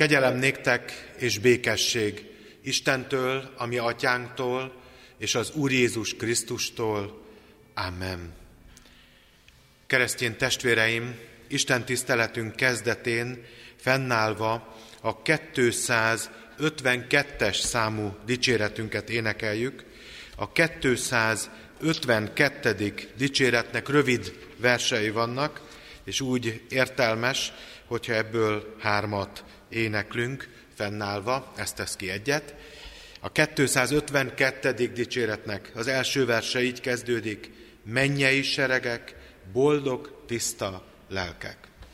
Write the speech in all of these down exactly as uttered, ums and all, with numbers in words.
Kegyelem néktek és békesség Istentől, a mi atyánktól, és az Úr Jézus Krisztustól. Amen. Keresztény testvéreim, Isten tiszteletünk kezdetén fennállva a kétszázötvenkettes számú dicséretünket énekeljük. A kétszázötvenkettedik dicséretnek rövid versei vannak, és úgy értelmes, hogyha ebből hármat éneklünk fennállva, ezt tesz ki egyet. A kétszázötvenkettedik dicséretnek az első verse így kezdődik: mennyei seregek, boldog, tiszta lelkek.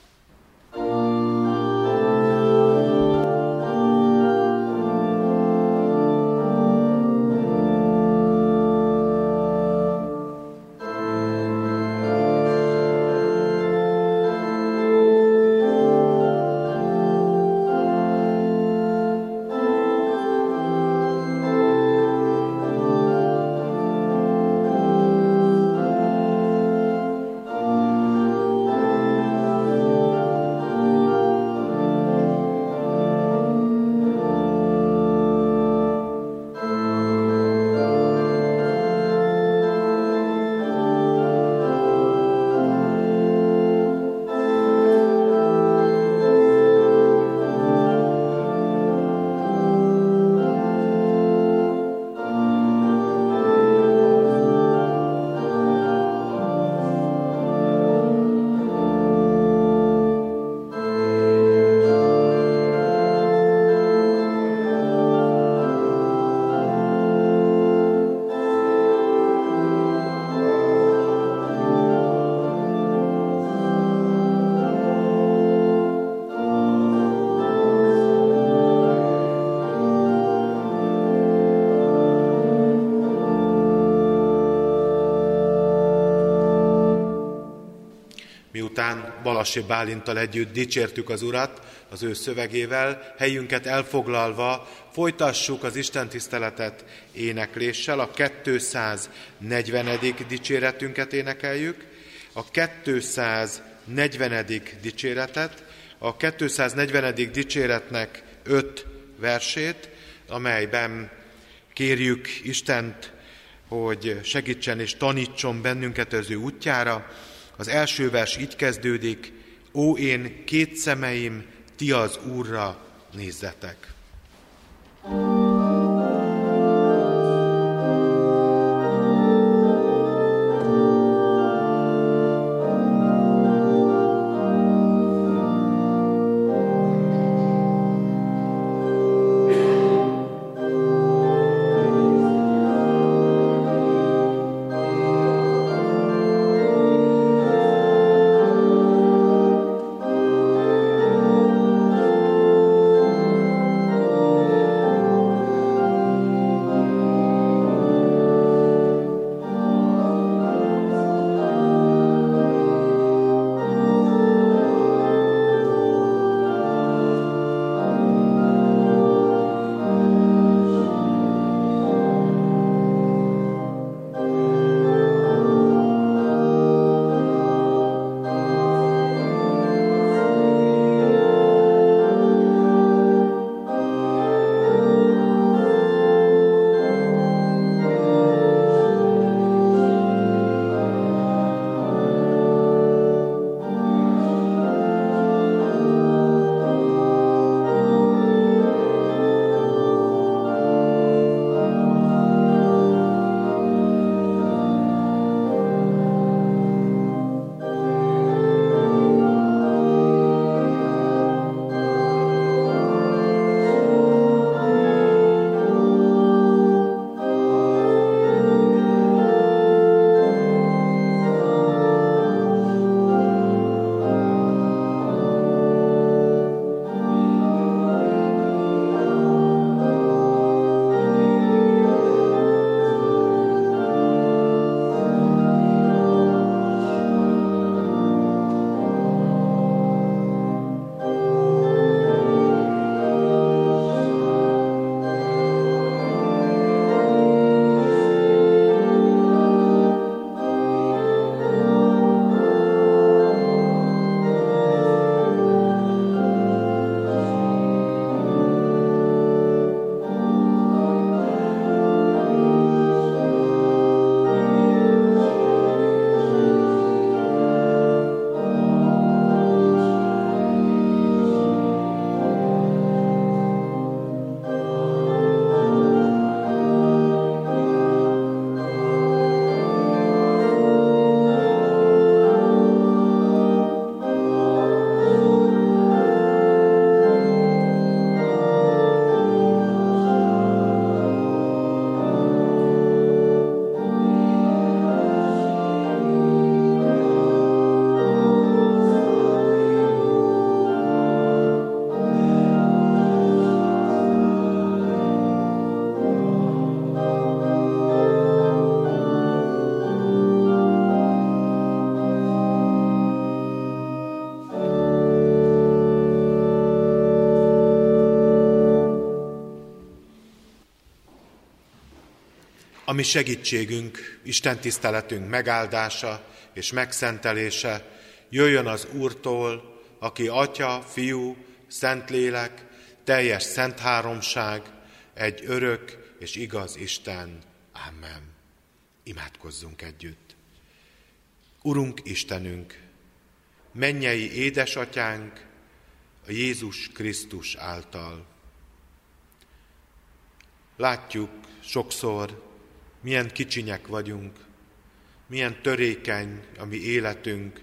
Miután Balassi Bálinttal együtt dicsértük az Urat az ő szövegével, helyünket elfoglalva folytassuk az istentiszteletet énekléssel. A kétszáznegyvenedik dicséretünket énekeljük, a kétszáznegyvenedik dicséretet, a kétszáznegyvenedik dicséretnek öt versét, amelyben kérjük Istent, hogy segítsen és tanítson bennünket az ő útjára. Az első vers így kezdődik: ó, én két szemeim, ti az Úrra nézzetek. Thank you. A mi segítségünk, Isten tiszteletünk megáldása és megszentelése jöjjön az Úrtól, aki Atya, Fiú, Szentlélek, teljes szent háromság, egy örök és igaz Isten. Amen. Imádkozzunk együtt. Urunk Istenünk, mennyei édesatyánk, a Jézus Krisztus által. Látjuk sokszor, milyen kicsinyek vagyunk, milyen törékeny a mi életünk,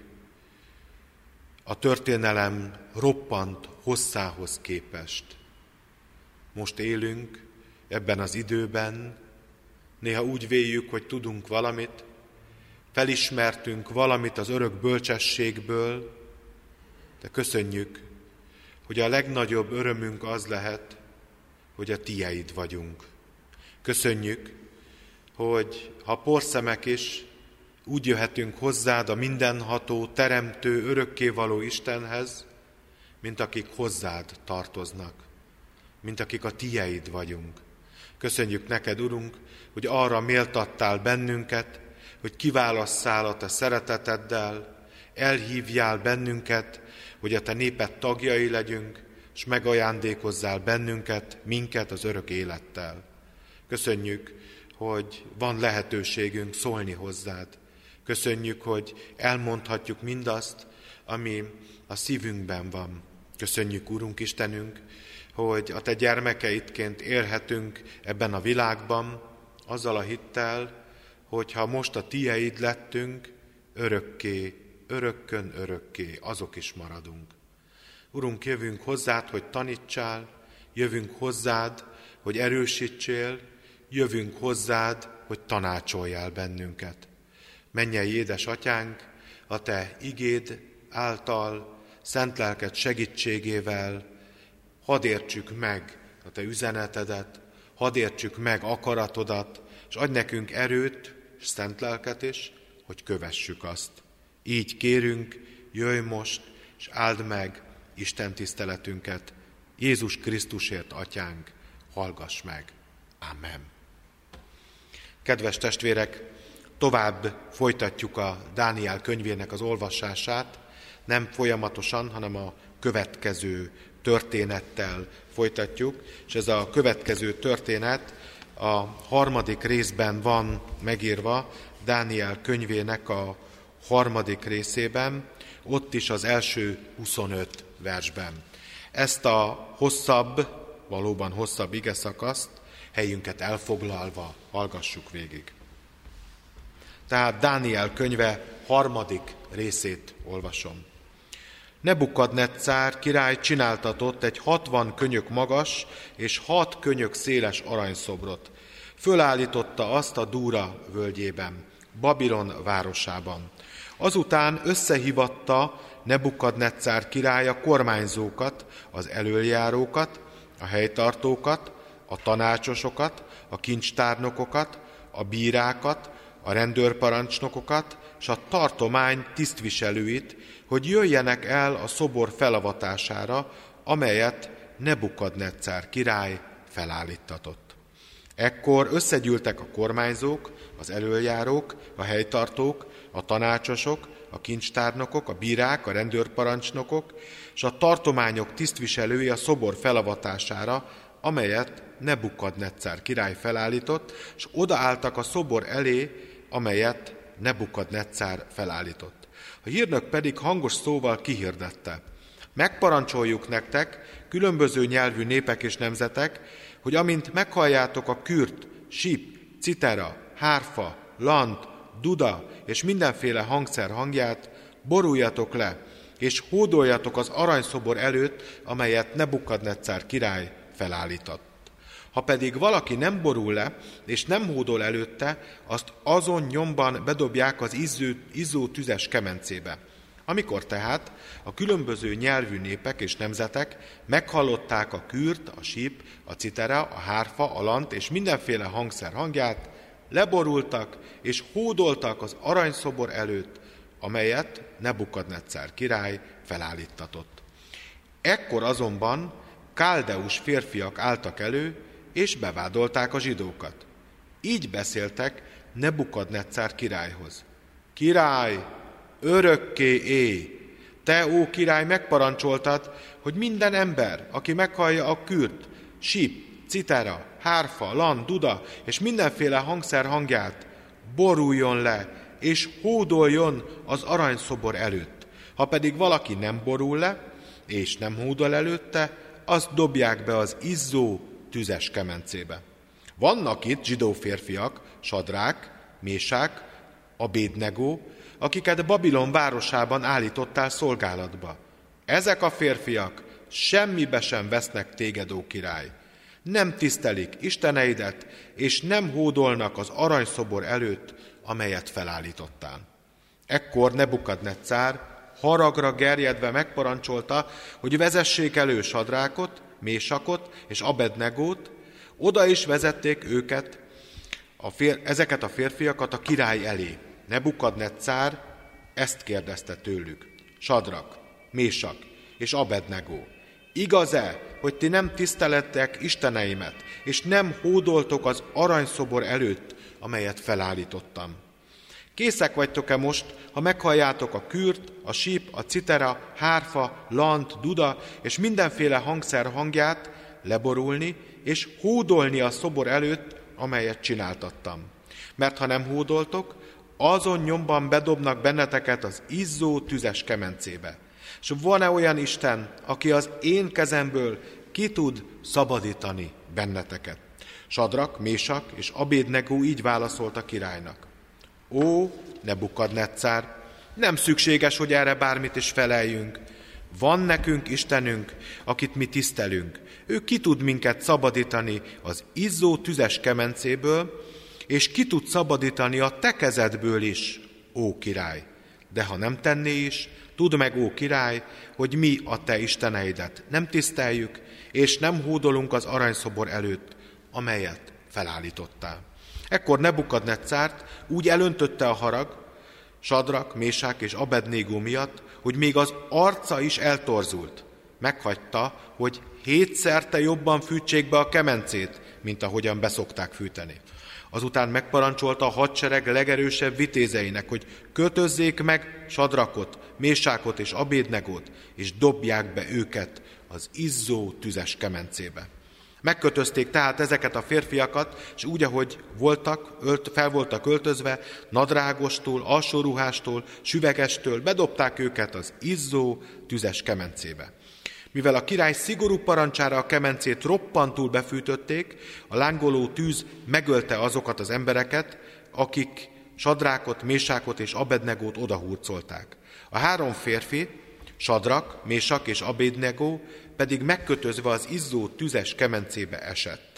a történelem roppant hosszához képest. Most élünk ebben az időben, néha úgy véljük, hogy tudunk valamit, felismertünk valamit az örök bölcsességből, de köszönjük, hogy a legnagyobb örömünk az lehet, hogy a tieid vagyunk. Köszönjük, hogy ha porszemek is, úgy jöhetünk hozzád a mindenható, teremtő, örökkévaló Istenhez, mint akik hozzád tartoznak, mint akik a tieid vagyunk. Köszönjük neked, Urunk, hogy arra méltattál bennünket, hogy kiválasszál a te szereteteddel, elhívjál bennünket, hogy a te néped tagjai legyünk, és megajándékozzál bennünket, minket az örök élettel. Köszönjük, hogy van lehetőségünk szólni hozzád. Köszönjük, hogy elmondhatjuk mindazt, ami a szívünkben van. Köszönjük, Urunk Istenünk, hogy a te gyermekeidként élhetünk ebben a világban, azzal a hittel, hogy ha most a tieid lettünk, örökké, örökkön örökké, azok is maradunk. Urunk, jövünk hozzád, hogy tanítsál, jövünk hozzád, hogy erősítsél, jövünk hozzád, hogy tanácsoljál bennünket. Mennyei édesatyánk, a te igéd által, szent lelked segítségével hadd értsük meg a te üzenetedet, hadd értsük meg akaratodat, és adj nekünk erőt, és szent lelket is, hogy kövessük azt. Így kérünk, jöjj most, és áld meg Isten tiszteletünket. Jézus Krisztusért, Atyánk, hallgass meg. Amen. Kedves testvérek, tovább folytatjuk a Dániel könyvének az olvasását, nem folyamatosan, hanem a következő történettel folytatjuk, és ez a következő történet a harmadik részben van megírva, Dániel könyvének a harmadik részében, ott is az első huszonöt versben. Ezt a hosszabb, valóban hosszabb igeszakaszt helyünket elfoglalva hallgassuk végig. Tehát Dániel könyve harmadik részét olvasom. Nebukadneccár király csináltatott egy hatvan könyök magas és hat könyök széles aranyszobrot. Fölállította azt a Dúra völgyében, Babilon városában. Azután összehívatta Nebukadneccár király a kormányzókat, az elöljárókat, a helytartókat, a tanácsosokat, a kincstárnokokat, a bírákat, a rendőrparancsnokokat és a tartomány tisztviselőit, hogy jöjjenek el a szobor felavatására, amelyet Nebukadneccár király felállíttatott. Ekkor összegyűltek a kormányzók, az elöljárók, a helytartók, a tanácsosok, a kincstárnokok, a bírák, a rendőrparancsnokok és a tartományok tisztviselői a szobor felavatására, amelyet Nebukadneccár király felállított, és odaálltak a szobor elé, amelyet Nebukadneccár felállított. A hírnök pedig hangos szóval kihirdette: megparancsoljuk nektek, különböző nyelvű népek és nemzetek, hogy amint meghalljátok a kürt, síp, citera, hárfa, lant, duda és mindenféle hangszer hangját, boruljatok le, és hódoljatok az aranyszobor előtt, amelyet Nebukadneccár király felállított. Ha pedig valaki nem borul le, és nem hódol előtte, azt azon nyomban bedobják az izzó, izzó tüzes kemencébe. Amikor tehát a különböző nyelvű népek és nemzetek meghallották a kürt, a síp, a citera, a hárfa, a lant és mindenféle hangszer hangját, leborultak és hódoltak az aranyszobor előtt, amelyet Nebukadneccár király felállíttatott. Ekkor azonban káldeus férfiak álltak elő, és bevádolták a zsidókat. Így beszéltek Nebukadneccár királyhoz. Király, örökké élj! Te, ó király, megparancsoltad, hogy minden ember, aki meghallja a kürt, síp, citera, hárfa, lan, duda és mindenféle hangszer hangját, boruljon le, és hódoljon az aranyszobor előtt. Ha pedig valaki nem borul le, és nem hódol előtte, azt dobják be az izzó tüzes kemencébe. Vannak itt zsidó férfiak, Sadrák, Mésák, Abédnego, akiket Babilon városában állítottál szolgálatba. Ezek a férfiak semmibe sem vesznek téged, ó király. Nem tisztelik isteneidet, és nem hódolnak az aranyszobor előtt, amelyet felállítottál. Ekkor Nebukadneccár haragra gerjedve megparancsolta, hogy vezessék elő Sadrákot, Mésakot és Abednegót, oda is vezették őket, a fér, ezeket a férfiakat a király elé. Nebukadneccár ezt kérdezte tőlük. Sadrak, Mésak és Abednego, igaz-e, hogy ti nem tisztelettek isteneimet, és nem hódoltok az aranyszobor előtt, amelyet felállítottam? Készek vagytok-e most, ha meghalljátok a kürt, a síp, a citera, hárfa, lant, duda és mindenféle hangszer hangját, leborulni és hódolni a szobor előtt, amelyet csináltattam? Mert ha nem hódoltok, azon nyomban bedobnak benneteket az izzó tüzes kemencébe. És van-e olyan Isten, aki az én kezemből ki tud szabadítani benneteket? Sadrak, Mésak és Abédnego így válaszolt a királynak. Ó, Nebukadneccár, nem szükséges, hogy erre bármit is feleljünk. Van nekünk Istenünk, akit mi tisztelünk. Ő ki tud minket szabadítani az izzó tüzes kemencéből, és ki tud szabadítani a te kezedből is, ó király. De ha nem tenné is, tudd meg, ó király, hogy mi a te isteneidet nem tiszteljük, és nem hódolunk az aranyszobor előtt, amelyet felállítottál. Ekkor Nebukadneccárt úgy elöntötte a harag, Sadrak, Mésák és Abednego miatt, hogy még az arca is eltorzult. Meghagyta, hogy hétszerte jobban fűtsék be a kemencét, mint ahogyan beszokták fűteni. Azután megparancsolta a hadsereg legerősebb vitézeinek, hogy kötözzék meg Sadrakot, Mésákot és Abédnegót, és dobják be őket az izzó tüzes kemencébe. Megkötözték tehát ezeket a férfiakat, és úgy, ahogy voltak, ölt, fel voltak öltözve, nadrágostól, alsóruhástól, süvegestől, bedobták őket az izzó tüzes kemencébe. Mivel a király szigorú parancsára a kemencét roppantul befűtötték, a lángoló tűz megölte azokat az embereket, akik Sadrákot, Mésákot és Abednegót odahurcolták. A három férfi, Sadrak, Mésak és Abédnego pedig megkötözve az izzó tüzes kemencébe esett.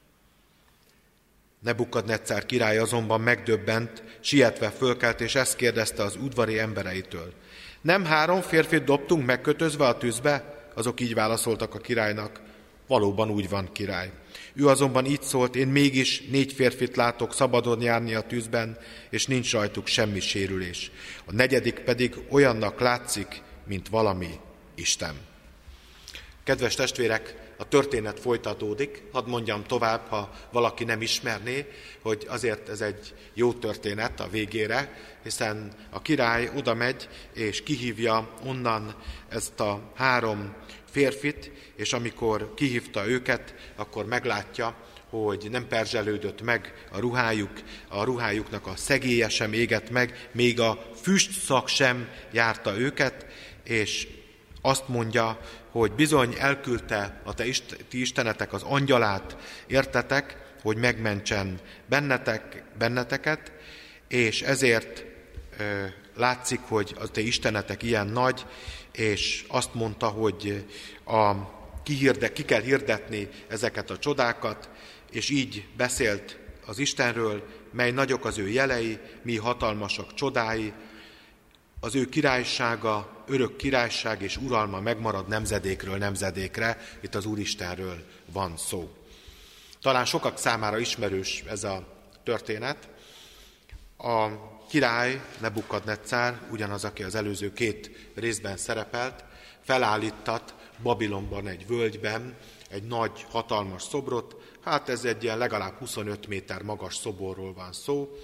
Nebukadneccár király azonban megdöbbent, sietve fölkelt, és ezt kérdezte az udvari embereitől. Nem három férfit dobtunk megkötözve a tűzbe? Azok így válaszoltak a királynak. Valóban úgy van, király. Ő azonban így szólt, én mégis négy férfit látok szabadon járni a tűzben, és nincs rajtuk semmi sérülés. A negyedik pedig olyannak látszik, mint valami Isten. Kedves testvérek, a történet folytatódik. Hadd mondjam tovább, ha valaki nem ismerné, hogy azért ez egy jó történet a végére, hiszen a király oda megy és kihívja onnan ezt a három férfit, és amikor kihívta őket, akkor meglátja, hogy nem perzselődött meg a ruhájuk, a ruhájuknak a szegélye sem égett meg, még a füstszag sem járta őket, és azt mondja, hogy bizony elküldte a te ti istenetek az angyalát, értetek, hogy megmentsen bennetek, benneteket, és ezért ö, látszik, hogy a te istenetek ilyen nagy, és azt mondta, hogy a, kihirde, ki kell hirdetni ezeket a csodákat, és így beszélt az Istenről, mely nagyok az ő jelei, mi hatalmasak csodái, az ő királysága, örök királyság és uralma megmarad nemzedékről nemzedékre, itt az Úristenről van szó. Talán sokak számára ismerős ez a történet. A király, Nebukadneccár, ugyanaz, aki az előző két részben szerepelt, felállítat Babilonban egy völgyben egy nagy, hatalmas szobrot, Hát ez egy ilyen legalább huszonöt méter magas szoborról van szó,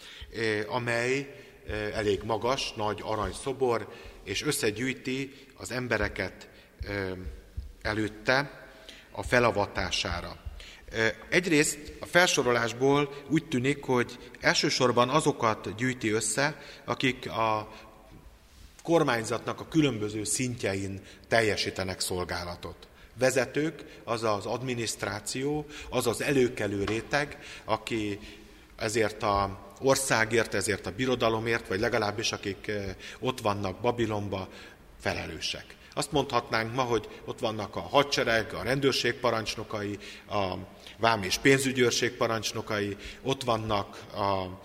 amely elég magas, nagy aranyszobor, és összegyűjti az embereket előtte a felavatására. Egyrészt a felsorolásból úgy tűnik, hogy elsősorban azokat gyűjti össze, akik a kormányzatnak a különböző szintjein teljesítenek szolgálatot. Vezetők, az az adminisztráció, az az előkelő réteg, aki ezért az országért, ezért a birodalomért, vagy legalábbis akik ott vannak Babilonba, felelősek. Azt mondhatnánk ma, hogy ott vannak a hadsereg, a rendőrség parancsnokai, a vám- és pénzügyőrség parancsnokai, ott vannak a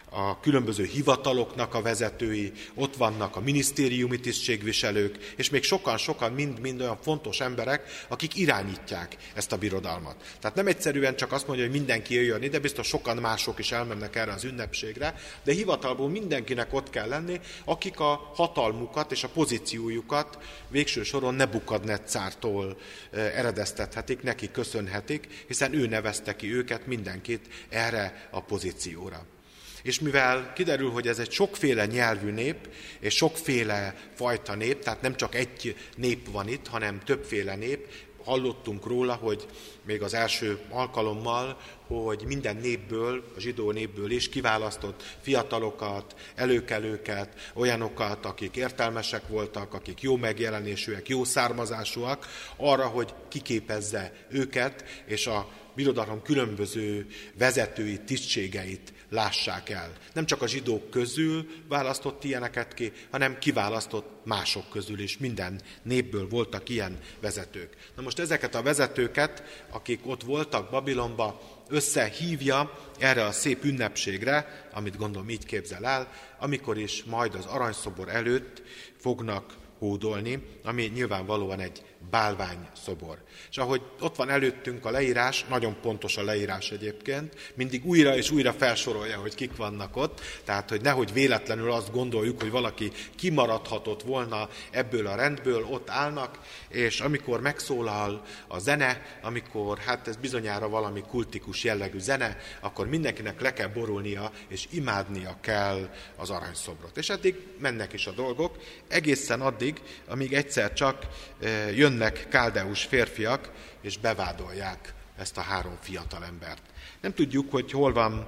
a különböző hivataloknak a vezetői, ott vannak a minisztériumi tisztségviselők, és még sokan-sokan mind-mind olyan fontos emberek, akik irányítják ezt a birodalmat. Tehát nem egyszerűen csak azt mondja, hogy mindenki jöjjön ide, biztos sokan mások is elmennek erre az ünnepségre, de hivatalból mindenkinek ott kell lenni, akik a hatalmukat és a pozíciójukat végső soron Nebukadneccártól eredeztethetik, neki köszönhetik, hiszen ő nevezte ki őket, mindenkit erre a pozícióra. És mivel kiderül, hogy ez egy sokféle nyelvű nép, és sokféle fajta nép, tehát nem csak egy nép van itt, hanem többféle nép, hallottunk róla, hogy még az első alkalommal, hogy minden népből, a zsidó népből is kiválasztott fiatalokat, előkelőket, olyanokat, akik értelmesek voltak, akik jó megjelenésűek, jó származásúak, arra, hogy kiképezze őket, és a birodalom különböző vezetői tisztségeit lássák el. Nem csak a zsidók közül választott ilyeneket ki, hanem kiválasztott mások közül is. Minden népből voltak ilyen vezetők. Na most ezeket a vezetőket, akik ott voltak Babilonba, összehívja erre a szép ünnepségre, amit gondolom így képzel el, amikor is majd az aranyszobor előtt fognak hódolni, ami nyilvánvalóan egy bálványszobor. És ahogy ott van előttünk a leírás, nagyon pontos a leírás egyébként, mindig újra és újra felsorolja, hogy kik vannak ott, tehát hogy nehogy véletlenül azt gondoljuk, hogy valaki kimaradhatott volna ebből a rendből, ott állnak, és amikor megszólal a zene, amikor hát ez bizonyára valami kultikus jellegű zene, akkor mindenkinek le kell borulnia, és imádnia kell az aranyszobrot. És eddig mennek is a dolgok, egészen addig, amíg egyszer csak jönnek káldeus férfiak, és bevádolják ezt a három fiatalembert. Nem tudjuk, hogy hol van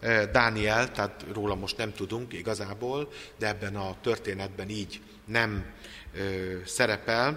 Dániel, tehát róla most nem tudunk igazából, de ebben a történetben így nem ö, szerepel,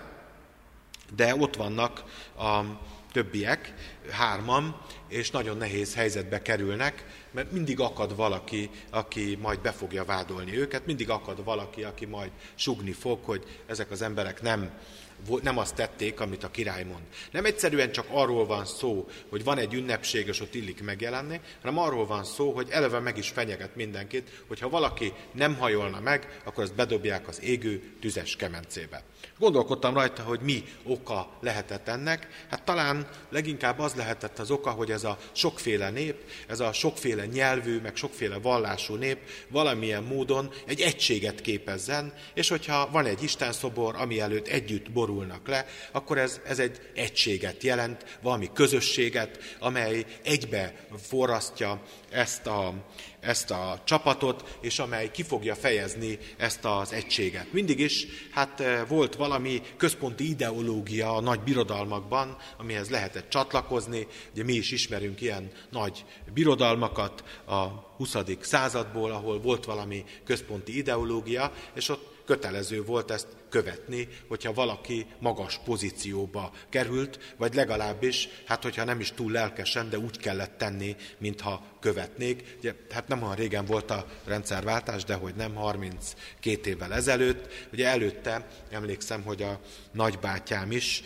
de ott vannak a többiek, hárman, és nagyon nehéz helyzetbe kerülnek, mert mindig akad valaki, aki majd be fogja vádolni őket, mindig akad valaki, aki majd sugni fog, hogy ezek az emberek nem nem azt tették, amit a király mond. Nem egyszerűen csak arról van szó, hogy van egy ünnepség, és ott illik megjelenni, hanem arról van szó, hogy eleve meg is fenyeget mindenkit, hogyha valaki nem hajolna meg, akkor ezt bedobják az égő tüzes kemencébe. Gondolkodtam rajta, hogy mi oka lehetett ennek. Hát talán leginkább az lehetett az oka, hogy ez a sokféle nép, ez a sokféle nyelvű, meg sokféle vallású nép valamilyen módon egy egységet képezzen, és hogyha van egy istenszobor, ami előtt együtt borulnak le, akkor ez, ez egy egységet jelent, valami közösséget, amely egybe forrasztja ezt a, ezt a csapatot, és amely ki fogja fejezni ezt az egységet. Mindig is hát volt valami központi ideológia a nagy birodalmakban, amihez lehetett csatlakozni. Ugye mi is ismerünk ilyen nagy birodalmakat a huszadik századból, ahol volt valami központi ideológia, és ott kötelező volt ezt követni, hogyha valaki magas pozícióba került, vagy legalábbis, hát hogyha nem is túl lelkesen, de úgy kellett tenni, mintha követnék. Ugye, hát nem olyan régen volt a rendszerváltás, de hogy nem, harminckét évvel ezelőtt. Ugye előtte emlékszem, hogy a nagybátyám is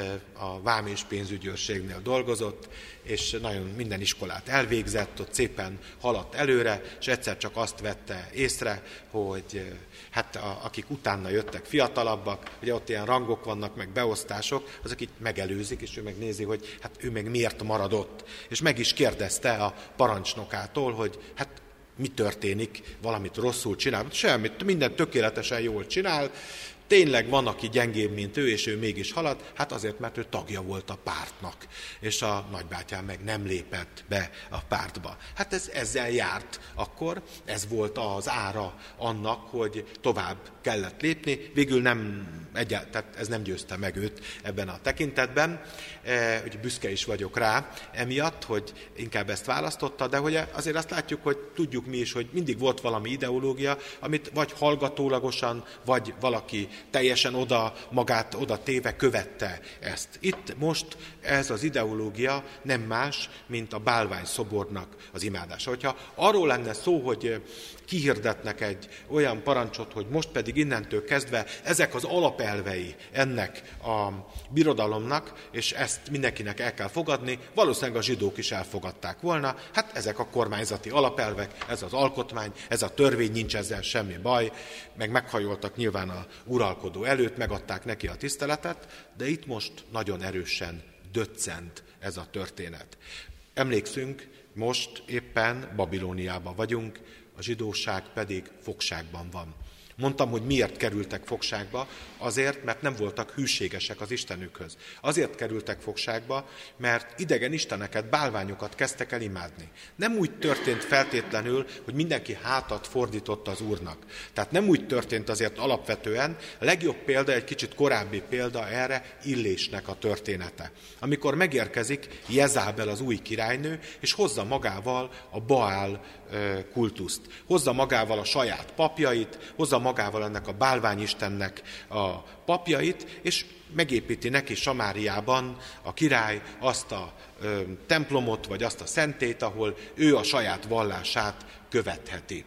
a vám- és pénzügyőrségnél dolgozott, és nagyon minden iskolát elvégzett, ott szépen haladt előre, és egyszer csak azt vette észre, hogy hát a, akik utána jöttek fiatalabbak, ugye ott ilyen rangok vannak, meg beosztások, azok így megelőzik, és ő megnézi, hogy hát ő meg miért maradott. És meg is kérdezte a parancsnokától, hogy hát mi történik, valamit rosszul csinál. Semmit, mindent tökéletesen jól csinál, tényleg van, aki gyengébb, mint ő, és ő mégis halad, hát azért, mert ő tagja volt a pártnak, és a nagybátyám meg nem lépett be a pártba. Hát ez ezzel járt akkor, ez volt az ára annak, hogy tovább kellett lépni, végül nem, egyált, tehát ez nem győzte meg őt ebben a tekintetben, e, hogy büszke is vagyok rá emiatt, hogy inkább ezt választotta, de hogy azért azt látjuk, hogy tudjuk mi is, hogy mindig volt valami ideológia, amit vagy hallgatólagosan, vagy valaki teljesen oda, magát oda téve követte ezt. Itt most ez az ideológia nem más, mint a bálványszobornak az imádása. Hogyha arról lenne szó, hogy kihirdetnek egy olyan parancsot, hogy most pedig innentől kezdve ezek az alapelvei ennek a birodalomnak, és ezt mindenkinek el kell fogadni, valószínűleg a zsidók is elfogadták volna. Hát ezek a kormányzati alapelvek, ez az alkotmány, ez a törvény, nincs ezzel semmi baj, meg meghajoltak nyilván a uralkodó előtt, megadták neki a tiszteletet, de itt most nagyon erősen döccent ez a történet. Emlékszünk, most éppen Babilóniában vagyunk, a zsidóság pedig fogságban van. Mondtam, hogy miért kerültek fogságba, azért, mert nem voltak hűségesek az Istenükhöz. Azért kerültek fogságba, mert idegen isteneket, bálványokat kezdtek el imádni. Nem úgy történt feltétlenül, hogy mindenki hátat fordított az Úrnak. Tehát nem úgy történt azért alapvetően, a legjobb példa, egy kicsit korábbi példa erre Illésnek a története. Amikor megérkezik Jezábel az új királynő, és hozza magával a Baál kultuszt. Hozza magával a saját papjait, hozza magával ennek a bálványistennek a papjait, és megépíti neki Samáriában a király azt a ö, templomot, vagy azt a szentét, ahol ő a saját vallását követheti.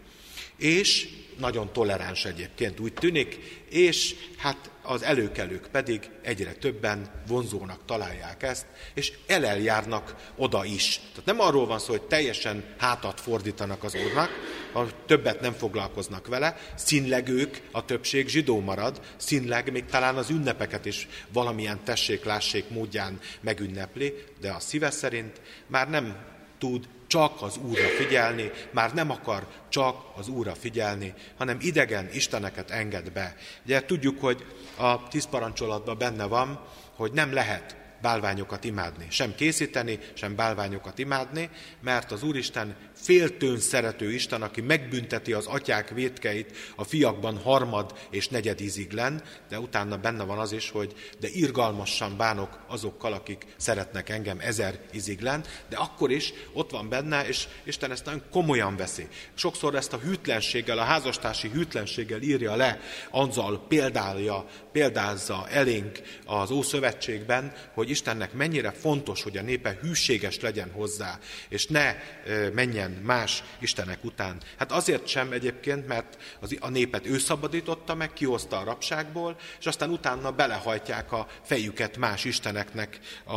És nagyon toleráns egyébként úgy tűnik, és hát az előkelők pedig egyre többen vonzónak találják ezt, és eleljárnak oda is. Tehát nem arról van szó, hogy teljesen hátat fordítanak az Úrnak, ha többet nem foglalkoznak vele, színleg ők, a többség zsidó marad, színleg még talán az ünnepeket is valamilyen tessék-lássék módján megünnepli, de a szíve szerint már nem tud csak az Úrra figyelni, már nem akar csak az Úrra figyelni, hanem idegen isteneket enged be. Ugye tudjuk, hogy a tíz parancsolatban benne van, hogy nem lehet bálványokat imádni, sem készíteni, sem bálványokat imádni, mert az Úristen féltőn szerető Isten, aki megbünteti az atyák vétkeit a fiakban harmad és negyed íziglen, de utána benne van az is, hogy de irgalmasan bánok azokkal, akik szeretnek engem ezer íziglen, de akkor is ott van benne, és Isten ezt nagyon komolyan veszi. Sokszor ezt a hűtlenséggel, a házastársi hűtlenséggel írja le, azzal példálja, példázza elénk az Ószövetségben, hogy Istennek mennyire fontos, hogy a népe hűséges legyen hozzá, és ne menjen más istenek után. Hát azért sem egyébként, mert az, a népet ő szabadította meg, kihozta a rabságból, és aztán utána belehajtják a fejüket más isteneknek a,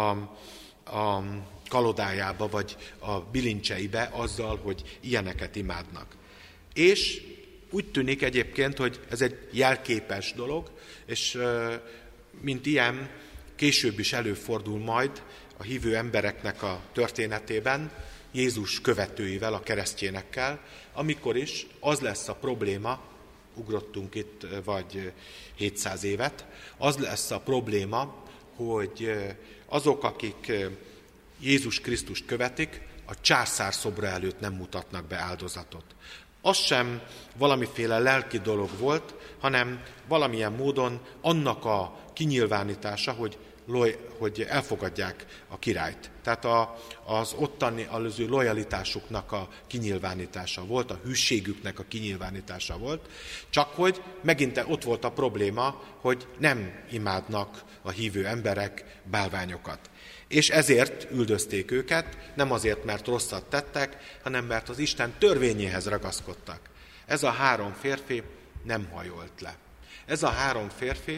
a kalodájába, vagy a bilincseibe azzal, hogy ilyeneket imádnak. És úgy tűnik egyébként, hogy ez egy jelképes dolog, és mint ilyen később is előfordul majd a hívő embereknek a történetében, Jézus követőivel, a keresztjénekkel, amikor is az lesz a probléma, ugrottunk itt vagy hétszáz évet, az lesz a probléma, hogy azok, akik Jézus Krisztust követik, a császár szobra előtt nem mutatnak be áldozatot. Az sem valamiféle lelki dolog volt, hanem valamilyen módon annak a kinyilvánítása, hogy hogy elfogadják a királyt. Tehát a, az ottani az ő lojalitásuknak a kinyilvánítása volt, a hűségüknek a kinyilvánítása volt, csak hogy megint ott volt a probléma, hogy nem imádnak a hívő emberek bálványokat. És ezért üldözték őket, nem azért, mert rosszat tettek, hanem mert az Isten törvényéhez ragaszkodtak. Ez a három férfi nem hajolt le. Ez a három férfi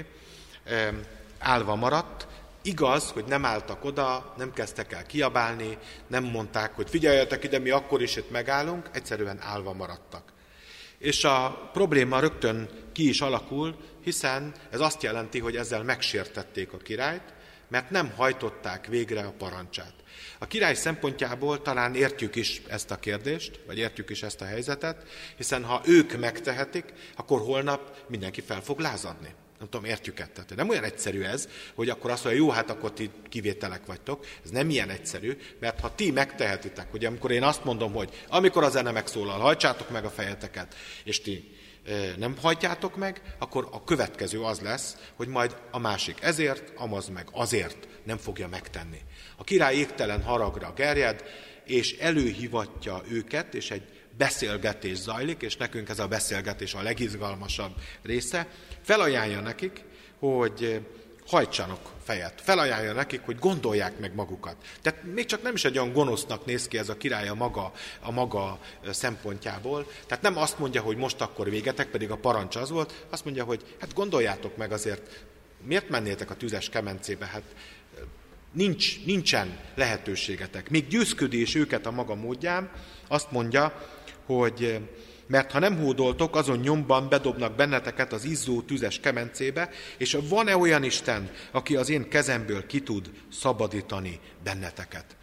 állva maradt. Igaz, hogy nem álltak oda, nem kezdtek el kiabálni, nem mondták, hogy figyeljetek ide, mi akkor is itt megállunk, egyszerűen állva maradtak. És a probléma rögtön ki is alakul, hiszen ez azt jelenti, hogy ezzel megsértették a királyt, mert nem hajtották végre a parancsát. A király szempontjából talán értjük is ezt a kérdést, vagy értjük is ezt a helyzetet, hiszen ha ők megtehetik, akkor holnap mindenki fel fog lázadni. Nem tudom, értjük-e? Tehát nem olyan egyszerű ez, hogy akkor azt mondja, jó, hát akkor ti kivételek vagytok. Ez nem ilyen egyszerű, mert ha ti megtehetitek, hogy amikor én azt mondom, hogy amikor a zene megszólal, hajtsátok meg a fejeteket, és ti nem hajtjátok meg, akkor a következő az lesz, hogy majd a másik ezért, amaz meg azért nem fogja megtenni. A király égtelen haragra gerjed, és előhivatja őket, és egy beszélgetés zajlik, és nekünk ez a beszélgetés a legizgalmasabb része. Felajánlja nekik, hogy hajtsanak fejet. Felajánlja nekik, hogy gondolják meg magukat. Tehát még csak nem is egy olyan gonosznak néz ki ez a király a maga, a maga szempontjából. Tehát nem azt mondja, hogy most akkor végetek, pedig a parancs az volt, azt mondja, hogy hát gondoljátok meg azért, miért mennétek a tüzes kemencébe? Hát nincs, nincsen lehetőségetek. Még győzködi is őket a maga módján, azt mondja, hogy mert ha nem hódoltok, azon nyomban bedobnak benneteket az izzó tüzes kemencébe, és van-e olyan Isten, aki az én kezemből ki tud szabadítani benneteket?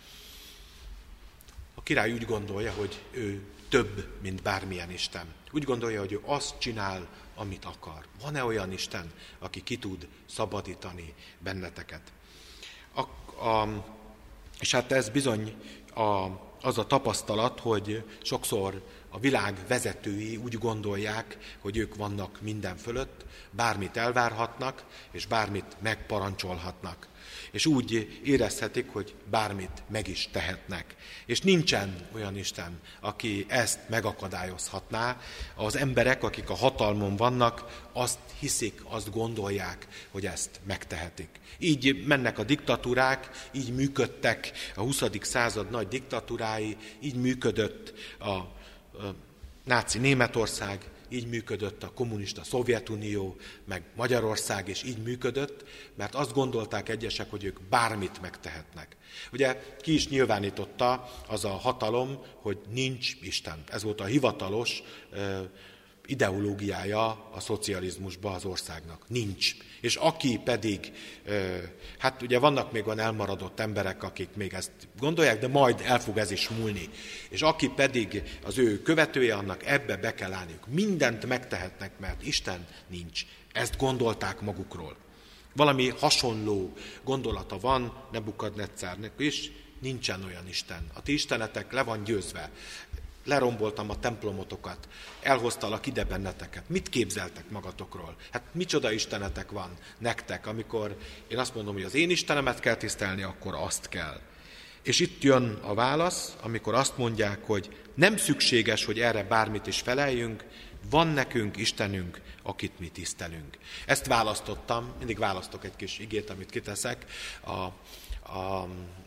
A király úgy gondolja, hogy ő több, mint bármilyen Isten. Úgy gondolja, hogy ő azt csinál, amit akar. Van-e olyan Isten, aki ki tud szabadítani benneteket? A, a, és hát ez bizony a, az a tapasztalat, hogy sokszor a világ vezetői úgy gondolják, hogy ők vannak minden fölött, bármit elvárhatnak, és bármit megparancsolhatnak. És úgy érezhetik, hogy bármit meg is tehetnek. És nincsen olyan Isten, aki ezt megakadályozhatná. Az emberek, akik a hatalmon vannak, azt hiszik, azt gondolják, hogy ezt megtehetik. Így mennek a diktatúrák, így működtek a huszadik század nagy diktatúrái, így működött a A náci Németország, így működött a kommunista Szovjetunió, meg Magyarország is így működött, mert azt gondolták egyesek, hogy ők bármit megtehetnek. Ugye ki is nyilvánította az a hatalom, hogy nincs Isten. Ez volt a hivatalos ideológiája a szocializmusban az országnak. Nincs. És aki pedig, hát ugye vannak még olyan elmaradott emberek, akik még ezt gondolják, de majd el fog ez is múlni. És aki pedig az ő követője, annak ebbe be kell állniuk. Mindent megtehetnek, mert Isten nincs. Ezt gondolták magukról. Valami hasonló gondolata van Nebukadnezzárnak is, nincsen olyan Isten. A ti istenetek le van győzve. Leromboltam a templomotokat, elhoztalak ide benneteket. Mit képzeltek magatokról? Hát micsoda istenetek van nektek, amikor én azt mondom, hogy az én istenemet kell tisztelni, akkor azt kell. És itt jön a válasz, amikor azt mondják, hogy nem szükséges, hogy erre bármit is feleljünk, van nekünk Istenünk, akit mi tisztelünk. Ezt választottam, mindig választok egy kis igét, amit kiteszek a, a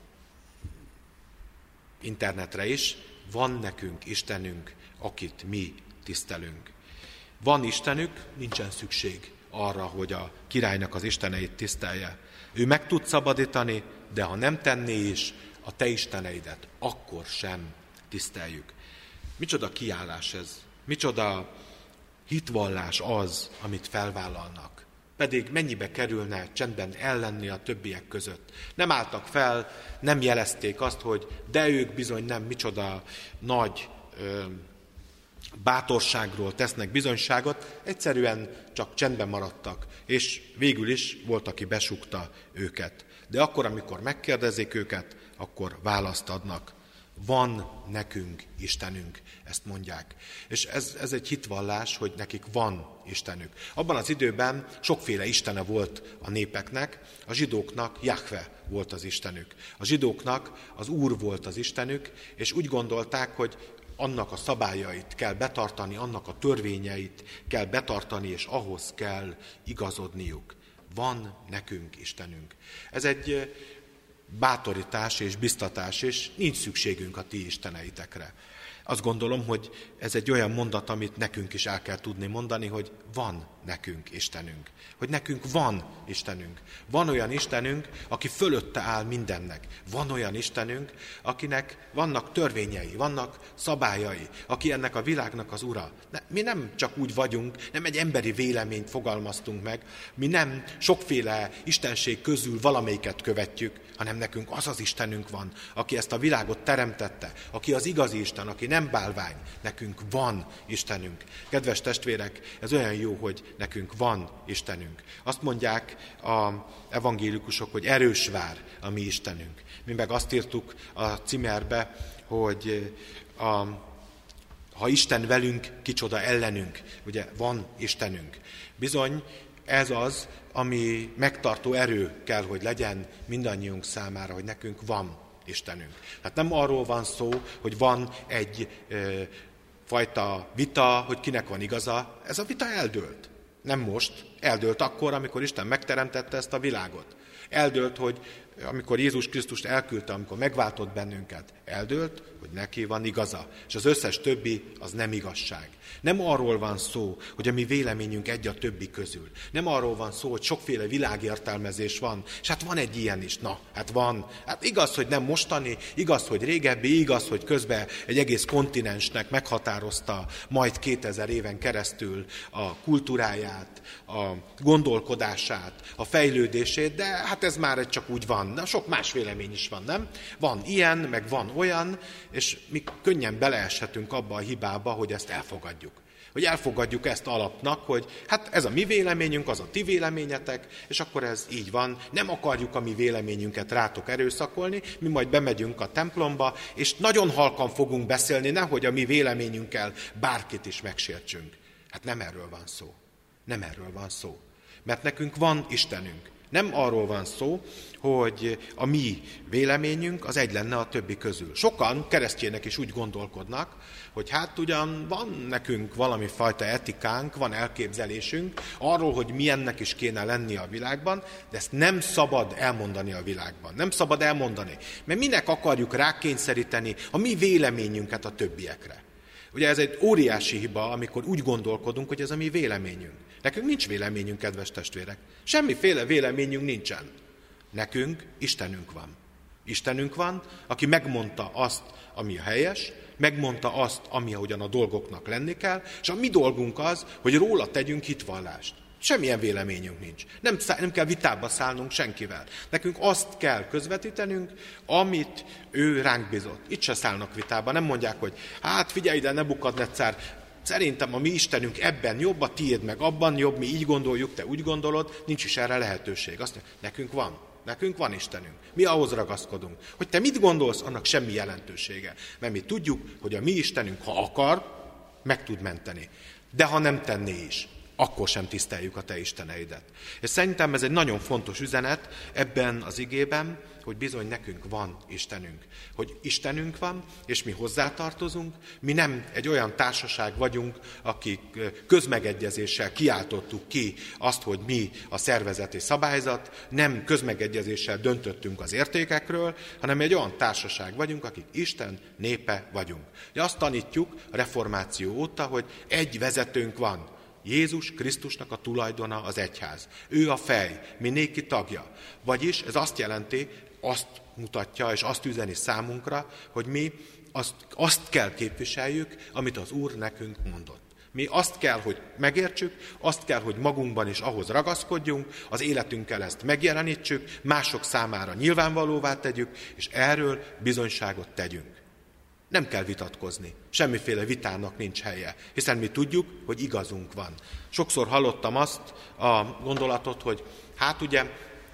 internetre is. Van nekünk Istenünk, akit mi tisztelünk. Van Istenük, nincsen szükség arra, hogy a királynak az isteneit tisztelje. Ő meg tud szabadítani, de ha nem tenné is a te isteneidet, akkor sem tiszteljük. Micsoda kiállás ez, micsoda hitvallás az, amit felvállalnak. Pedig mennyibe kerülne csendben ellenni a többiek között. Nem álltak fel, nem jelezték azt, hogy de ők bizony nem micsoda nagy ö, bátorságról tesznek bizonyságot, egyszerűen csak csendben maradtak, és végül is volt, aki besúgta őket. De akkor, amikor megkérdezik őket, akkor választ adnak. Van nekünk Istenünk, ezt mondják. És ez, ez egy hitvallás, hogy nekik van Istenük. Abban az időben sokféle istene volt a népeknek, a zsidóknak Jahve volt az Istenük. A zsidóknak az Úr volt az Istenük, és úgy gondolták, hogy annak a szabályait kell betartani, annak a törvényeit kell betartani, és ahhoz kell igazodniuk. Van nekünk Istenünk. Ez egy bátorítás és biztatás, és nincs szükségünk a ti isteneitekre. Azt gondolom, hogy ez egy olyan mondat, amit nekünk is el kell tudni mondani, hogy van nekünk Istenünk. Hogy nekünk van Istenünk. Van olyan Istenünk, aki fölötte áll mindennek. Van olyan Istenünk, akinek vannak törvényei, vannak szabályai, aki ennek a világnak az ura. Mi nem csak úgy vagyunk, nem egy emberi véleményt fogalmaztunk meg, mi nem sokféle istenség közül valamelyiket követjük, hanem nekünk az az Istenünk van, aki ezt a világot teremtette, aki az igazi Isten, aki nem bálvány, nekünk van Istenünk. Kedves testvérek, ez olyan jó, hogy nekünk van Istenünk. Azt mondják az evangélikusok, hogy erős vár a mi Istenünk. Mi meg azt írtuk a címerbe, hogy a, ha Isten velünk, kicsoda ellenünk. Ugye van Istenünk. Bizony, ez az, ami megtartó erő kell, hogy legyen mindannyiunk számára, hogy nekünk van Istenünk. Tehát nem arról van szó, hogy van egy e, fajta vita, hogy kinek van igaza. Ez a vita eldőlt. Nem most, eldőlt akkor, amikor Isten megteremtette ezt a világot. Eldőlt, hogy amikor Jézus Krisztust elküldte, amikor megváltott bennünket, eldőlt, hogy neki van igaza. És az összes többi az nem igazság. Nem arról van szó, hogy a mi véleményünk egy a többi közül. Nem arról van szó, hogy sokféle világértelmezés van, és hát van egy ilyen is. Na, hát van. Hát igaz, hogy nem mostani, igaz, hogy régebbi, igaz, hogy közben egy egész kontinensnek meghatározta majd kétezer éven keresztül a kultúráját, a gondolkodását, a fejlődését, de hát ez már csak úgy van. De sok más vélemény is van, nem? Van ilyen, meg van olyan, és mi könnyen beleeshetünk abba a hibába, hogy ezt elfogadjuk. Hogy elfogadjuk ezt alapnak, hogy hát ez a mi véleményünk, az a ti véleményetek, és akkor ez így van. Nem akarjuk a mi véleményünket rátok erőszakolni, mi majd bemegyünk a templomba, és nagyon halkan fogunk beszélni, nehogy a mi véleményünkkel bárkit is megsértsünk. Hát nem erről van szó. Nem erről van szó. Mert nekünk van Istenünk. Nem arról van szó, hogy a mi véleményünk az egy lenne a többi közül. Sokan keresztjének is úgy gondolkodnak, hogy hát ugyan van nekünk valami fajta etikánk, van elképzelésünk arról, hogy milyennek is kéne lenni a világban, de ezt nem szabad elmondani a világban. Nem szabad elmondani, mert minek akarjuk rákényszeríteni a mi véleményünket a többiekre. Ugye ez egy óriási hiba, amikor úgy gondolkodunk, hogy ez a mi véleményünk. Nekünk nincs véleményünk, kedves testvérek. Semmiféle véleményünk nincsen. Nekünk Istenünk van. Istenünk van, aki megmondta azt, ami a helyes, megmondta azt, ami ahogyan a dolgoknak lenni kell, és a mi dolgunk az, hogy róla tegyünk hitvallást. Semmilyen véleményünk nincs. Nem, nem kell vitába szállnunk senkivel. Nekünk azt kell közvetítenünk, amit ő ránk bizott. Itt se szállnak vitába, nem mondják, hogy hát figyelj ide, Nebukadneccár, szerintem a mi Istenünk ebben jobb, a tiéd meg abban jobb, mi így gondoljuk, te úgy gondolod, nincs is erre lehetőség. Azt mondja, nekünk van. Nekünk van Istenünk. Mi ahhoz ragaszkodunk. Hogy te mit gondolsz, annak semmi jelentősége. Mert mi tudjuk, hogy a mi Istenünk, ha akar, meg tud menteni. De ha nem tenné is, akkor sem tiszteljük a te isteneidet. És szerintem ez egy nagyon fontos üzenet ebben az igében, hogy bizony nekünk van Istenünk. Hogy Istenünk van, és mi hozzátartozunk, mi nem egy olyan társaság vagyunk, akik közmegegyezéssel kiáltottuk ki azt, hogy mi a szervezeti szabályzat, nem közmegegyezéssel döntöttünk az értékekről, hanem egy olyan társaság vagyunk, akik Isten népe vagyunk. De azt tanítjuk a reformáció óta, hogy egy vezetőnk van, Jézus Krisztusnak a tulajdona az egyház. Ő a fej, mi néki tagja. Vagyis ez azt jelenti, azt mutatja és azt üzeni számunkra, hogy mi azt, azt kell képviseljük, amit az Úr nekünk mondott. Mi azt kell, hogy megértsük, azt kell, hogy magunkban is ahhoz ragaszkodjunk, az életünkkel ezt megjelenítsük, mások számára nyilvánvalóvá tegyük, és erről bizonyságot tegyünk. Nem kell vitatkozni. Semmiféle vitának nincs helye, hiszen mi tudjuk, hogy igazunk van. Sokszor hallottam azt a gondolatot, hogy hát ugye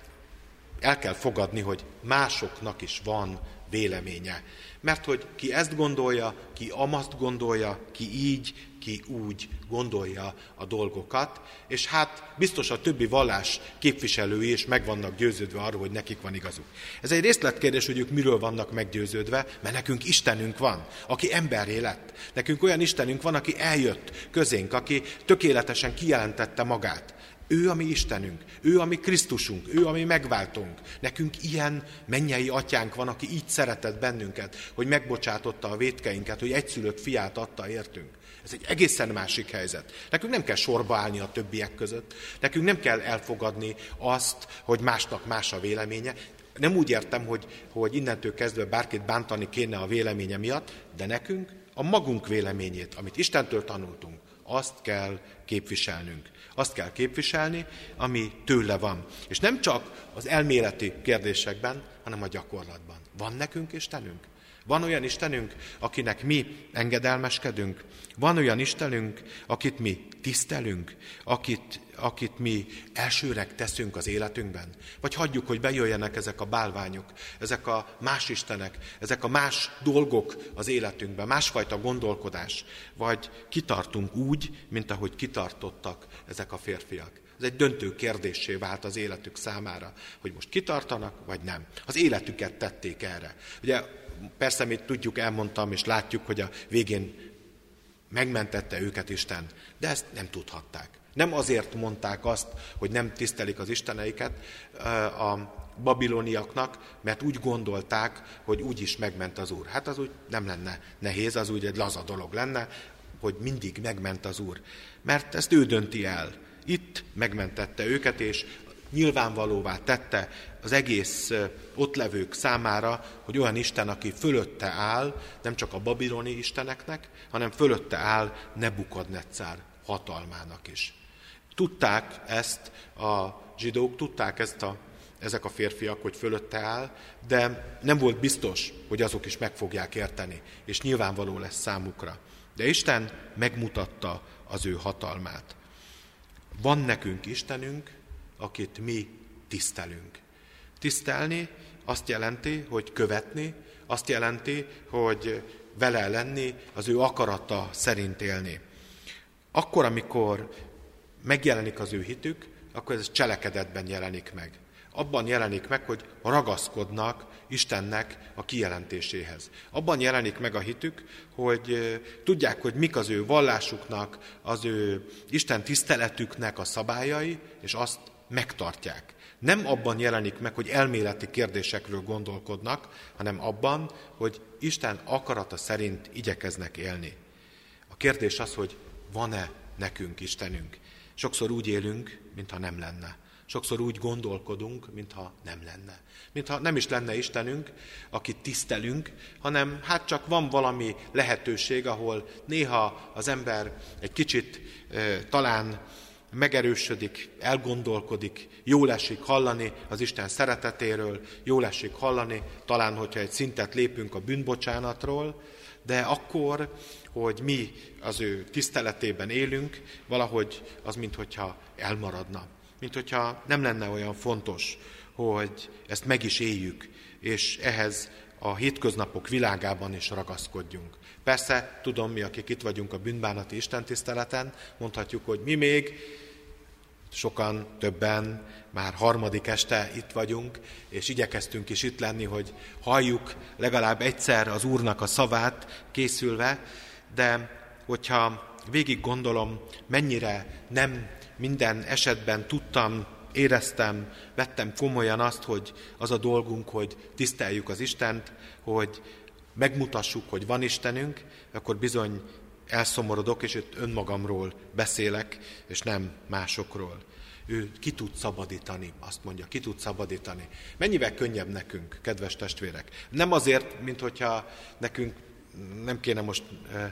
el kell fogadni, hogy másoknak is van véleménye. Mert hogy ki ezt gondolja, ki amazt gondolja, ki így, ki úgy gondolja a dolgokat, és hát biztos a többi vallás képviselői is meg vannak győződve arról, hogy nekik van igazuk. Ez egy részletkérdés, hogy ők miről vannak meggyőződve, mert nekünk Istenünk van, aki emberré lett. Nekünk olyan Istenünk van, aki eljött közénk, aki tökéletesen kijelentette magát. Ő a mi Istenünk, ő a mi Krisztusunk, ő a mi megváltónk. Nekünk ilyen mennyei atyánk van, aki így szeretett bennünket, hogy megbocsátotta a vétkeinket, hogy egyszülött fiát adta értünk. Ez egy egészen másik helyzet. Nekünk nem kell sorba állni a többiek között, nekünk nem kell elfogadni azt, hogy másnak más a véleménye. Nem úgy értem, hogy, hogy innentől kezdve bárkit bántani kéne a véleménye miatt, de nekünk a magunk véleményét, amit Istentől tanultunk, azt kell képviselnünk. Azt kell képviselni, ami tőle van. És nem csak az elméleti kérdésekben, hanem a gyakorlatban. Van nekünk Istenünk? Van olyan Istenünk, akinek mi engedelmeskedünk? Van olyan Istenünk, akit mi tisztelünk, akit, akit mi elsőreg teszünk az életünkben? Vagy hagyjuk, hogy bejöjjenek ezek a bálványok, ezek a más istenek, ezek a más dolgok az életünkben, másfajta gondolkodás, vagy kitartunk úgy, mint ahogy kitartottak ezek a férfiak? Ez egy döntő kérdéssé vált az életük számára, hogy most kitartanak, vagy nem. Az életüket tették erre. Ugye persze mi tudjuk, elmondtam, és látjuk, hogy a végén megmentette őket Isten, de ezt nem tudhatták. Nem azért mondták azt, hogy nem tisztelik az isteneiket a babiloniaknak, mert úgy gondolták, hogy úgyis megment az Úr. Hát az úgy nem lenne nehéz, az úgy egy laza dolog lenne, hogy mindig megment az Úr. Mert ezt ő dönti el. Itt megmentette őket, és nyilvánvalóvá tette az egész ott levők számára, hogy olyan Isten, aki fölötte áll, nem csak a babiloni isteneknek, hanem fölötte áll Nebukadneccár hatalmának is. Tudták ezt a zsidók, tudták ezt a, ezek a férfiak, hogy fölötte áll, de nem volt biztos, hogy azok is meg fogják érteni, és nyilvánvaló lesz számukra. De Isten megmutatta az ő hatalmát. Van nekünk Istenünk, akit mi tisztelünk. Tisztelni azt jelenti, hogy követni, azt jelenti, hogy vele lenni, az ő akarata szerint élni. Akkor, amikor megjelenik az ő hitük, akkor ez cselekedetben jelenik meg. Abban jelenik meg, hogy ragaszkodnak Istennek a kijelentéséhez. Abban jelenik meg a hitük, hogy tudják, hogy mik az ő vallásuknak, az ő Isten tiszteletüknek a szabályai, és azt megtartják. Nem abban jelenik meg, hogy elméleti kérdésekről gondolkodnak, hanem abban, hogy Isten akarata szerint igyekeznek élni. A kérdés az, hogy van-e nekünk Istenünk. Sokszor úgy élünk, mintha nem lenne. Sokszor úgy gondolkodunk, mintha nem lenne. Mintha nem is lenne Istenünk, akit tisztelünk, hanem hát csak van valami lehetőség, ahol néha az ember egy kicsit e, talán megerősödik, elgondolkodik, jól esik hallani az Isten szeretetéről, jól esik hallani, talán, hogyha egy szintet lépünk a bűnbocsánatról, de akkor, hogy mi az ő tiszteletében élünk, valahogy az, minthogyha elmaradna. Mint hogyha nem lenne olyan fontos, hogy ezt meg is éljük, és ehhez a hétköznapok világában is ragaszkodjunk. Persze, tudom, mi, akik itt vagyunk a bűnbánati istentiszteleten, mondhatjuk, hogy mi még, sokan, többen, már harmadik este itt vagyunk, és igyekeztünk is itt lenni, hogy halljuk legalább egyszer az Úrnak a szavát készülve, de hogyha végig gondolom, mennyire nem minden esetben tudtam, éreztem, vettem komolyan azt, hogy az a dolgunk, hogy tiszteljük az Istent, hogy megmutassuk, hogy van Istenünk, akkor bizony elszomorodok, és itt önmagamról beszélek, és nem másokról. Ő ki tud szabadítani, azt mondja, ki tud szabadítani. Mennyivel könnyebb nekünk, kedves testvérek? Nem azért, mint hogyha nekünk nem kéne most,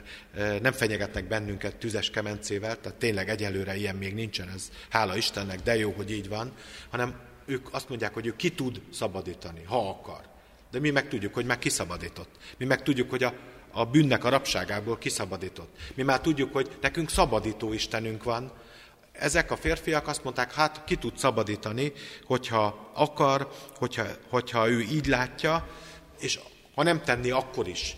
nem fenyegetnek bennünket tüzes kemencével, tehát tényleg egyelőre ilyen még nincsen, ez hála Istennek, de jó, hogy így van, hanem ők azt mondják, hogy ő ki tud szabadítani, ha akar. De mi meg tudjuk, hogy már kiszabadított. Mi meg tudjuk, hogy a, a bűnnek a rabságából kiszabadított. Mi már tudjuk, hogy nekünk szabadító Istenünk van. Ezek a férfiak azt mondták, hát ki tud szabadítani, hogyha akar, hogyha, hogyha ő így látja, és ha nem tenni, akkor is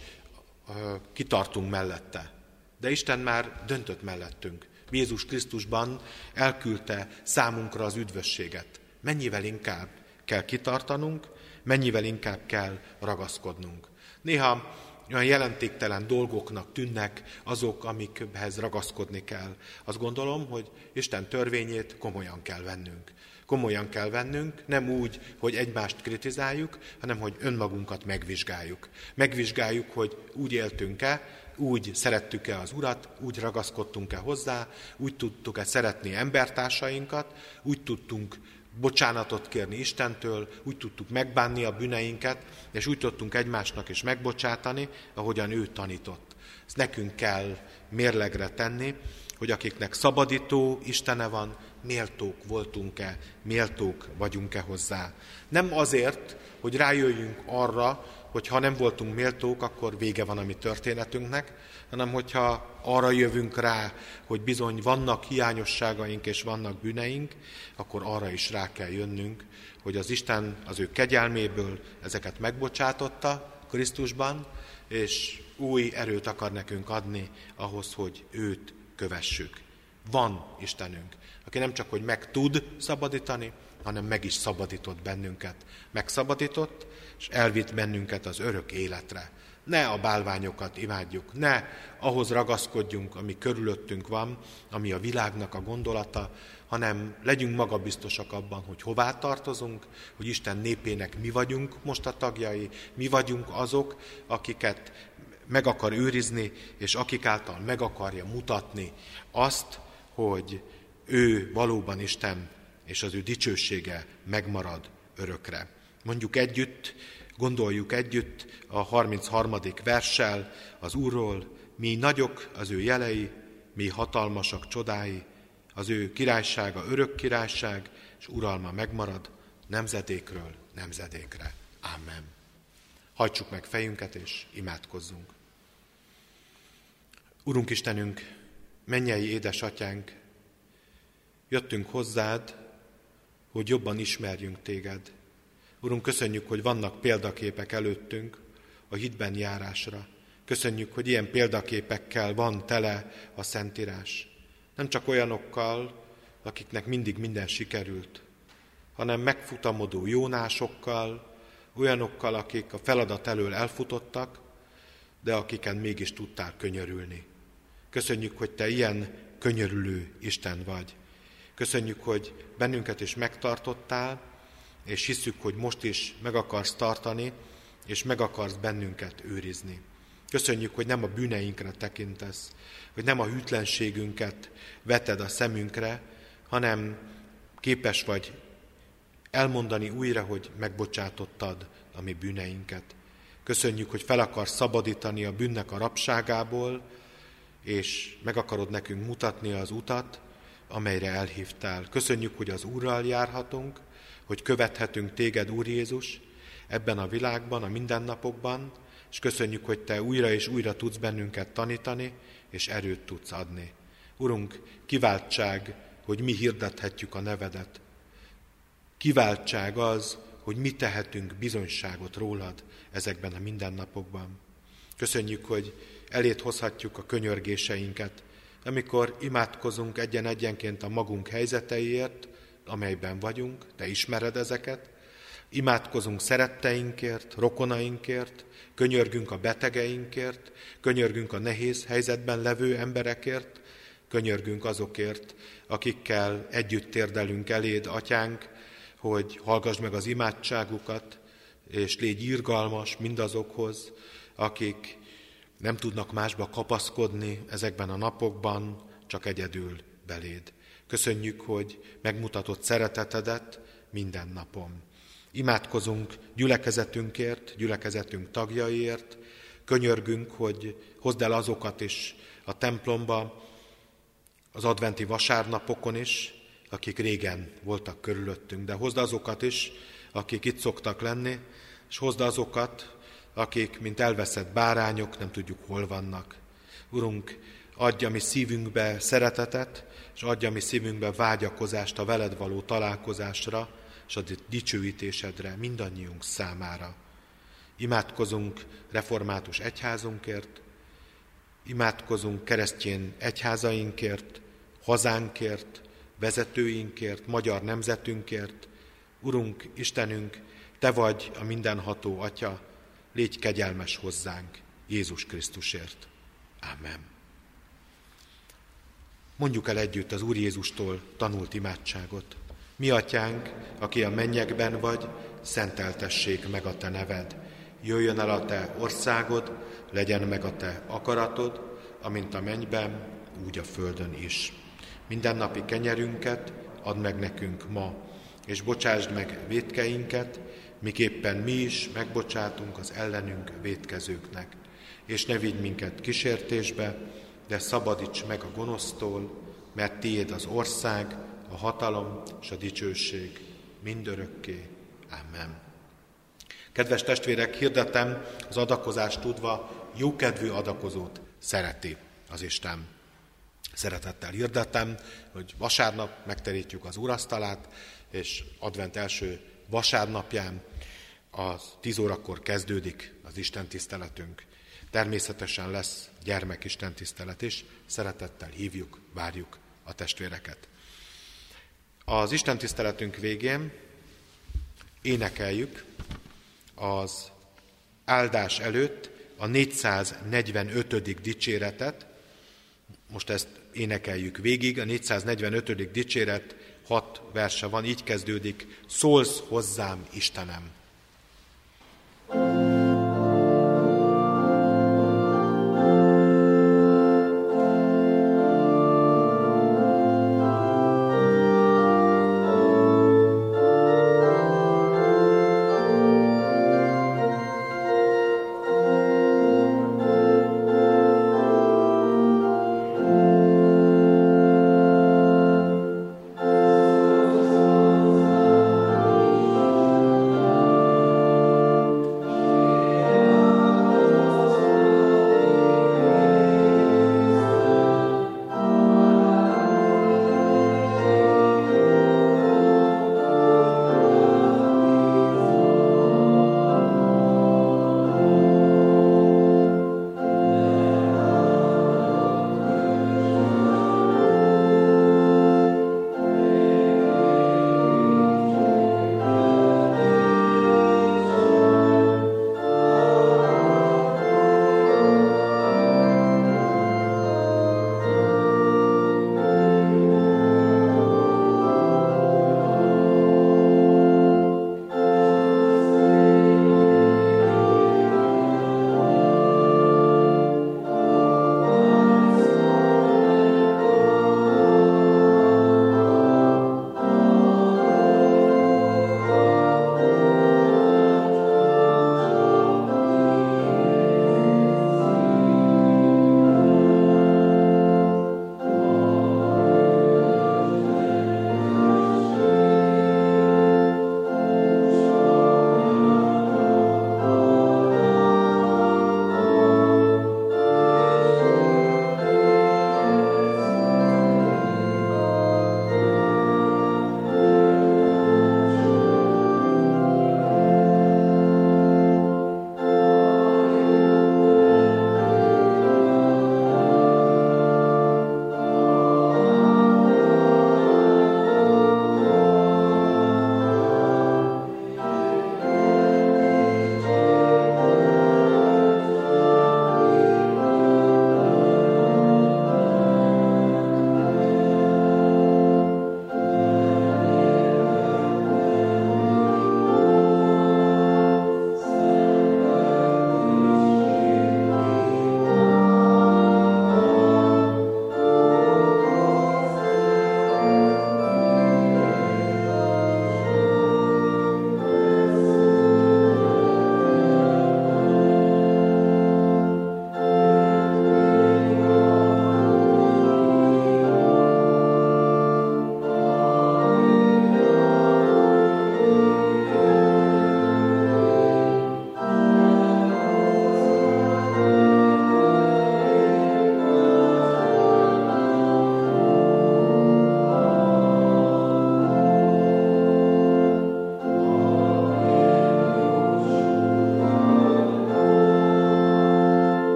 kitartunk mellette. De Isten már döntött mellettünk. Jézus Krisztusban elküldte számunkra az üdvösséget. Mennyivel inkább kell kitartanunk, mennyivel inkább kell ragaszkodnunk. Néha olyan jelentéktelen dolgoknak tűnnek azok, amikhez ragaszkodni kell. Azt gondolom, hogy Isten törvényét komolyan kell vennünk. Komolyan kell vennünk, nem úgy, hogy egymást kritizáljuk, hanem hogy önmagunkat megvizsgáljuk. Megvizsgáljuk, hogy úgy éltünk-e, úgy szerettük-e az Urat, úgy ragaszkodtunk-e hozzá, úgy tudtuk-e szeretni embertársainkat, úgy tudtunk bocsánatot kérni Istentől, úgy tudtuk megbánni a bűneinket, és úgy tudtunk egymásnak is megbocsátani, ahogyan ő tanított. Ezt nekünk kell mérlegre tenni, hogy akiknek szabadító Istene van, méltók voltunk-e, méltók vagyunk-e hozzá. Nem azért, hogy rájöjjünk arra, hogy ha nem voltunk méltók, akkor vége van a mi történetünknek, hanem hogyha arra jövünk rá, hogy bizony vannak hiányosságaink és vannak bűneink, akkor arra is rá kell jönnünk, hogy az Isten az ő kegyelméből ezeket megbocsátotta Krisztusban, és új erőt akar nekünk adni ahhoz, hogy őt kövessük. Van Istenünk, aki nem csak, hogy meg tud szabadítani, hanem meg is szabadított bennünket. Megszabadított, és elvitt bennünket az örök életre. Ne a bálványokat imádjuk, ne ahhoz ragaszkodjunk, ami körülöttünk van, ami a világnak a gondolata, hanem legyünk magabiztosak abban, hogy hová tartozunk, hogy Isten népének mi vagyunk most a tagjai, mi vagyunk azok, akiket meg akar őrizni, és akik által meg akarja mutatni azt, hogy ő valóban Isten, és az ő dicsősége megmarad örökre. Mondjuk együtt, gondoljuk együtt a harmincharmadik verssel az Úrról, mi nagyok az ő jelei, mi hatalmasak csodái, az ő királysága örök királyság, és uralma megmarad nemzedékről nemzedékre. Amen. Hajtsuk meg fejünket, és imádkozzunk. Urunk Istenünk, mennyei édesatyánk, jöttünk hozzád, hogy jobban ismerjünk téged. Urunk, köszönjük, hogy vannak példaképek előttünk a hitben járásra. Köszönjük, hogy ilyen példaképekkel van tele a Szentírás. Nem csak olyanokkal, akiknek mindig minden sikerült, hanem megfutamodó jónásokkal, olyanokkal, akik a feladat elől elfutottak, de akiken mégis tudtál könyörülni. Köszönjük, hogy te ilyen könyörülő Isten vagy. Köszönjük, hogy bennünket is megtartottál, és hisszük, hogy most is meg akarsz tartani, és meg akarsz bennünket őrizni. Köszönjük, hogy nem a bűneinkre tekintesz, hogy nem a hűtlenségünket veted a szemünkre, hanem képes vagy elmondani újra, hogy megbocsátottad a mi bűneinket. Köszönjük, hogy fel akarsz szabadítani a bűnnek a rabságából, és meg akarod nekünk mutatni az utat, amelyre elhívtál. Köszönjük, hogy az Úrral járhatunk, hogy követhetünk téged, Úr Jézus, ebben a világban, a mindennapokban, és köszönjük, hogy te újra és újra tudsz bennünket tanítani, és erőt tudsz adni. Urunk, kiváltság, hogy mi hirdethetjük a nevedet. Kiváltság az, hogy mi tehetünk bizonyságot rólad ezekben a mindennapokban. Köszönjük, hogy elét hozhatjuk a könyörgéseinket, amikor imádkozunk egyen-egyenként a magunk helyzeteiért, amelyben vagyunk, te ismered ezeket, imádkozunk szeretteinkért, rokonainkért, könyörgünk a betegeinkért, könyörgünk a nehéz helyzetben levő emberekért, könyörgünk azokért, akikkel együtt térdelünk eléd, Atyánk, hogy hallgass meg az imádságukat, és légy irgalmas mindazokhoz, akik nem tudnak másba kapaszkodni ezekben a napokban, csak egyedül beléd. Köszönjük, hogy megmutatott szeretetedet minden napon. Imádkozunk gyülekezetünkért, gyülekezetünk tagjaiért, könyörgünk, hogy hozd el azokat is a templomba, az adventi vasárnapokon is, akik régen voltak körülöttünk, de hozd azokat is, akik itt szoktak lenni, és hozd azokat, akik, mint elveszett bárányok, nem tudjuk, hol vannak. Urunk, adj a mi szívünkbe szeretetet, és adj a mi szívünkbe vágyakozást a veled való találkozásra, és a dicsőítésedre mindannyiunk számára. Imádkozunk református egyházunkért, imádkozunk keresztény egyházainkért, hazánkért, vezetőinkért, magyar nemzetünkért. Urunk, Istenünk, te vagy a mindenható Atya, légy kegyelmes hozzánk Jézus Krisztusért. Amen. Mondjuk el együtt az Úr Jézustól tanult imádságot. Mi Atyánk, aki a mennyekben vagy, szenteltessék meg a te neved. Jöjjön el a te országod, legyen meg a te akaratod, amint a mennyben, úgy a földön is. Mindennapi kenyerünket add meg nekünk ma, és bocsásd meg vétkeinket, miképpen mi is megbocsátunk az ellenünk vétkezőknek. És ne vigy minket kísértésbe, de szabadíts meg a gonosztól, mert tiéd az ország, a hatalom és a dicsőség mindörökké. Amen. Kedves testvérek, hirdetem, az adakozást tudva jókedvű adakozót szereti az Isten. Szeretettel hirdetem, hogy vasárnap megterítjük az úrasztalát, és advent első vasárnapján a tíz órakor kezdődik az istentiszteletünk. Természetesen lesz gyermekistentisztelet is, szeretettel hívjuk, várjuk a testvéreket. Az istentiszteletünk végén énekeljük az áldás előtt a négyszáznegyvenötödik dicséretet. Most ezt énekeljük végig, a négyszáznegyvenötödik dicséret hat verse van, így kezdődik: szólsz hozzám, Istenem.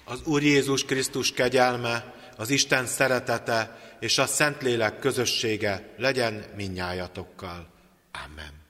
Az Úr Jézus Krisztus kegyelme, az Isten szeretete és a Szentlélek közössége legyen mindnyájatokkal. Amen.